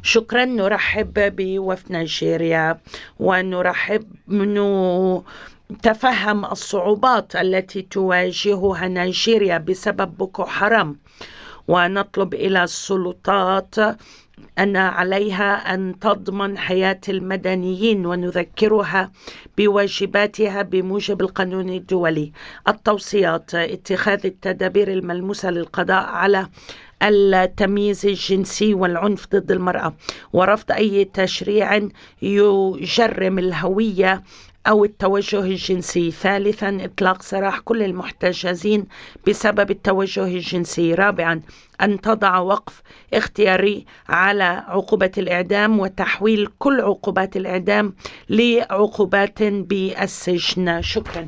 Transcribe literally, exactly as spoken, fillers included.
شكرا. نرحب بوفد نيجيريا ونرحب منه تفهم الصعوبات التي تواجهها نيجيريا بسبب بوكو حرام، ونطلب إلى السلطات أن عليها أن تضمن حياة المدنيين ونذكرها بواجباتها بموجب القانون الدولي. التوصيات: اتخاذ التدابير الملموسة للقضاء على التمييز الجنسي والعنف ضد المرأة، ورفض أي تشريع يجرم الهوية أو التوجه الجنسي. ثالثا، إطلاق سراح كل المحتجزين بسبب التوجه الجنسي. رابعا، أن تضع وقف اختياري على عقوبة الإعدام وتحويل كل عقوبات الإعدام لعقوبات بالسجن. شكرا.